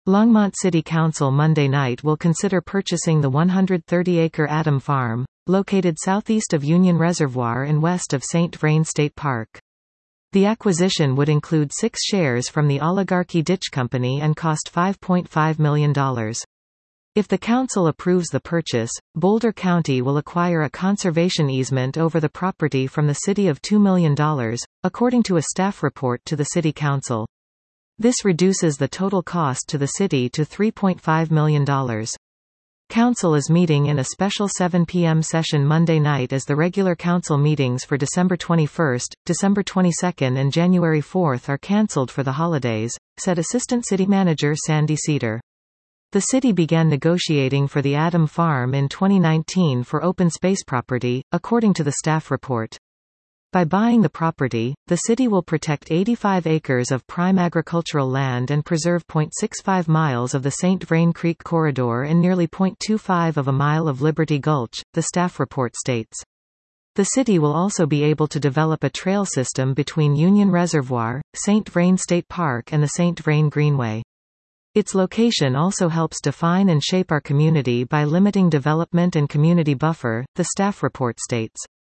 Longmont City Council Monday night will consider purchasing the 130-acre Adam Farm, located southeast of Union Reservoir and west of St. Vrain State Park. The acquisition would include 6 shares from the Oligarchy Ditch Company and cost $5.5 million. If the council approves the purchase, Boulder County will acquire a conservation easement over the property from the city of $2 million, according to a staff report to the city council. This reduces the total cost to the city to $3.5 million. Council is meeting in a special 7 p.m. session Monday night as the regular council meetings for December 21, December 22 and January 4 are cancelled for the holidays, said Assistant City Manager Sandy Cedar. The city began negotiating for the Adam Farm in 2019 for open space property, according to the staff report. By buying the property, the city will protect 85 acres of prime agricultural land and preserve 0.65 miles of the St. Vrain Creek corridor and nearly 0.25 of a mile of Liberty Gulch, the staff report states. The city will also be able to develop a trail system between Union Reservoir, St. Vrain State Park and the St. Vrain Greenway. Its location also helps define and shape our community by limiting development and community buffer, the staff report states.